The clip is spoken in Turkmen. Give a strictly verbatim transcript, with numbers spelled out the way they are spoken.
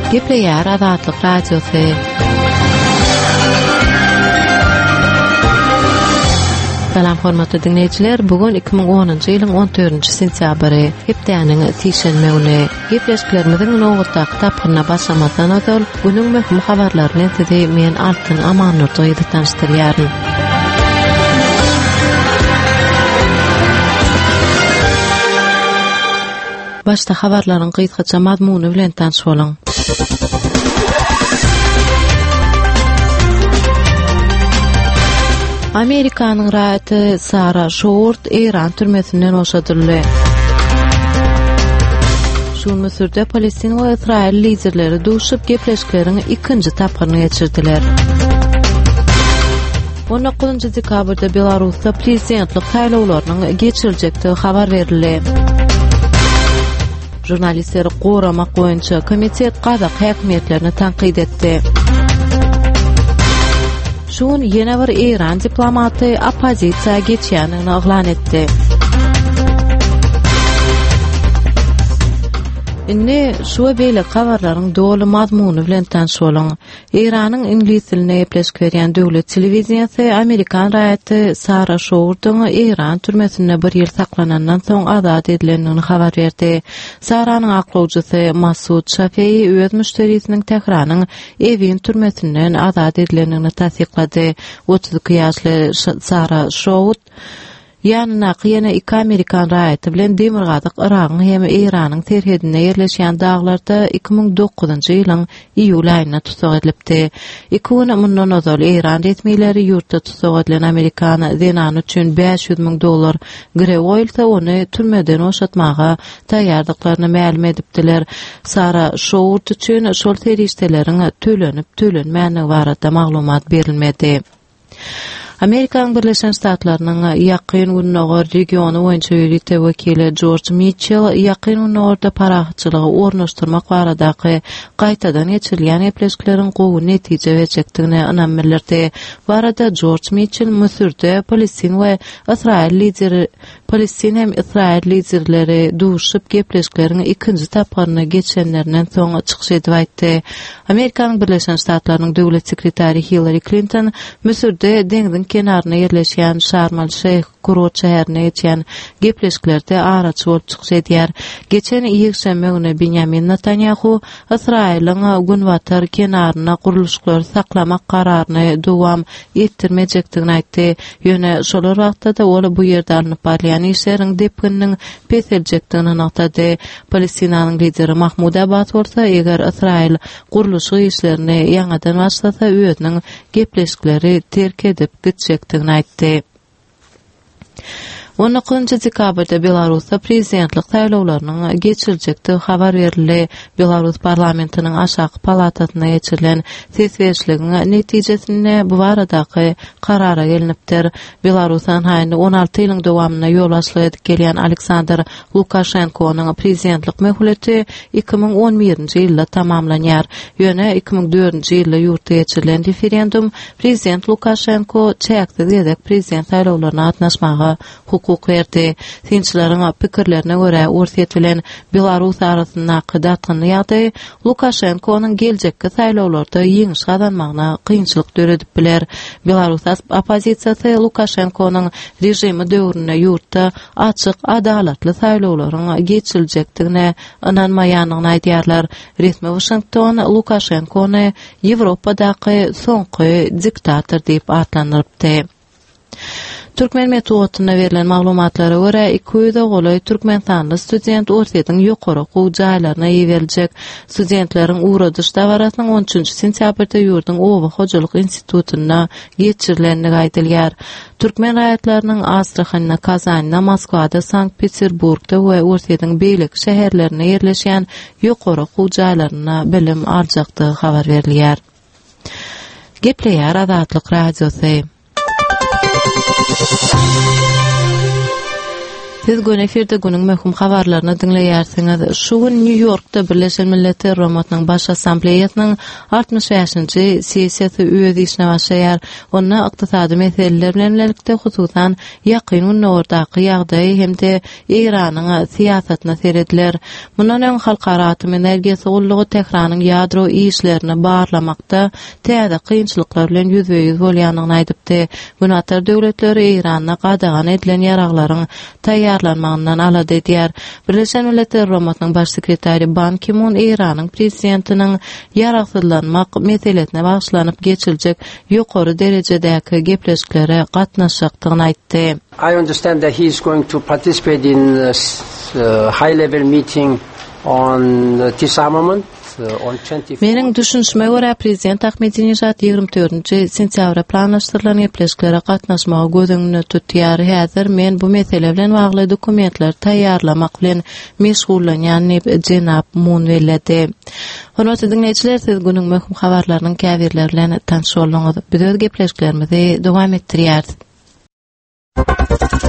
Gepleýär Azatlyk radiosy. Salam hormatly dinleýijiler, bugun iki ming onunçy ýylyň on dördünçi sentýabry, hepdeniň tişenme güni. Gepleşiklerimiziň nowatda kitapxana başlamazdan öňe günüň möhüm habarlaryny size men Altyn Amanurdy tanıştyrýaryn. Başta habarlaryň gysgaça mazmuny bilen tanış bolaň. Amerikanyň raýaty Sarah Short Iran türmesinden oşadyldy. Şu Mısırda Palestin we Israil liderleri duşup gepleşiklerini ikinji tapgyny geçirdiler. on dokuzunçy dekabrda Belarusda prezidentlik saýlawlarynyň geçiriljekdigi habar berildi. Jurnalistleri goramak boýunça komitet Gazak häkimetlerini tanqid etdi. Şun ýene bir Iran diplomaty opozisiýa geçýäniňi oglan etdi. Indi şu beýle habarlaryň dolu mazmuny bilen tanış bolaň. Iranyň ingliz diline epleşik berýän döwlet telewiziýasy Amerikan raýaty Sarah Short'un Iran türmesinde bir ýyl saklanandan soň azat edilendigini habar berdi. Sarah'nyň aklawjysy Masud Shafii öz müşterisiniň Tehranyň Evin türmesinden azat edilendigini tasdiklady. otuz iki ýaşly Sarah Short ýanyna ýene iki Amerikan raýaty bilen Demirgazyk Iragyň hem Iranyň terhedine ýerleşýän daglarda iki ming dokuzunçy ýylyň iýul aýyna tutsak edilipdi. Iki gün mundan ozal Iran resmiýetleri ýurtda tutsak edilen Amerikan zenan üçin beş yüz miň dollar girew goýulsa ony türmeden oşatmaga taýýardyklaryny ma'lum edipdiler. Sarah Short üçin şol terişdeleriň tölenip tölenmäni barada maglumat berilmedi. Amerikan Birleşen Ştatlarynyň ýakyn günnogar regiony boýunça ýürüýte wekili George Mitchell ýakyn günnorda parahatçylygy ornaşdyrmak baradaky gaýtadan geçirilýän epleşiklerin gowy netije berjekdigine ynam bildirdi. Barada George Mitchell Mısırda Palestin we Israil lideri Palestin hem Israil liderleri duşup gepleşiklerini ikinji tapgyny geçenlerinden soň çykyş edip aýtdy. Amerikan Birleşen Ştatlarynyň döwlet sekretary Hillary Clinton Mısırda deňziň kenaryna ýerleşýän Sharm el-Sheikh Kurot şäherine geçen gepleşiklerde araçy bolup çykyş edýär. Geçen ýekşembe güni Benjamin Netanyahu Israiliň Günwatar kenaryna guruluşlary saklamak kararyny dowam etdirmejekdigini aýtdy. Ýöne şolar wagtda da ol bu ýerde alınıp barýan işleriň depginiň peseljekdigini aňlady. Palestinaň lideri Mahmud Abbas bolsa eger Israil guruluşy işlerini ýangadan başlasa özüniň gepleşikleri terk edip gitjekdigini aýtdy. on dokuzunçy dekabrda Belarusda prezidentlik saýlawlarynyň geçiriljekdigi habar berildi. Belarus parlamentiniň aşaky palatasyna geçirilen ses berişliginiň netijesinde bu baradaky karara gelinipdir. Belarusyň haýynda on alty ýylyň dowamyna ýol başlyk gelýän Aleksandr Lukashenkonyň prezidentlik möhületi iki ming on birinçi ýylda tamamlanýar. Ýöne iki ming dördünçi ýylda ýurtda geçirilen referendum prezident Lukashenko çäksiz gezek prezident saýlawlaryna gatnaşmaga hukuk berdi. Tinçleriň pikirlerine görä Orset bilen Belarus arasynda qydatgyny ýagdaý Lukashenkonyň geljekki saýlawlarda ýeňiş gazanmagyna kynçylyk döredip biler. Belarus opozisiýasy Lukashenkonyň rejimi döwründe ýurtda açyk, adalatly saýlawlaryň geçiriljekdigine inanmaýanyny aýdýarlar. Resmi Washington Lukashenkony Ýewropadaky soňky diktator diýip atlandyrypdy. Türkmen Metuatyna berilen maglumatlara görä iki yüz oğlay Türkmenstanly student Orset'in ýokary okuw jaýlaryna ýeberilejek. Studentleriň uğradyş dawarasynyň on üçünçi sentýabrda ýurdun Owa Hojalyk institutyna geçirilendigi aýdylýar. Türkmen raýatlarynyň Astrahanyna, Kazanyna, Moskwada, Sankt-Peterburgda we Orset'in beýlik şäherlerine ýerleşýän ýokary okuw jaýlaryna bilim aljakdygy habar berilýär. Gepleýär Azatlyk radiosy. Siz gün efirde günüň möhüm habarlaryny dinleýärsiňiz. Şu gün New Yorkda Birleşen Milletler Romatnyň baş assambleýasynyň altymyş beşinji sessiýasy öz işine başlaýar. Onda ykdysady meseleler bilen birlikde hususan ýakyn ýurtdaky ýagdaý hemde Iranyň siýasatyna serediler. Mundan öň halkara atom energiýasy gullugy Tehranyň ýadro işlerini barlamakda täze kynçylyklar bilen ýüzbeýüz bolýanyny aýdypdy. Günatar döwletleri Iranyna gadagan edilen ýaraklaryň taýýarlanmagyndan alady edýär. Birleşen Milletler Romatnyň baş sekretary Ban Ki-moon Iranyň prezidentiniň ýaraksızlanmak meselesine bagşlanyp geçiljek ýokary derejedäki gepleşiklere gatnaşjakdygyny aýtdy. I understand that he is going to participate in a uh, high-level meeting on uh, disarmament. Meniň düşünşime görä prezident Ahmedinejad ýygrimi dördünji sentýabra planlaşdyrylan gepleşiklere gatnaşmagy gözüňde tutýar. Häzir men bu mesele bilen bagly dokumentler taýýarlamak bilen meşgullanýan jenap Moon bellädi. Hormatly dinleýijiler, siz günüň möhüm habarlarynyň käbirleri bilen tanış boldyňyz. Biz öz gepleşiklerimizi dowam etdirýäris.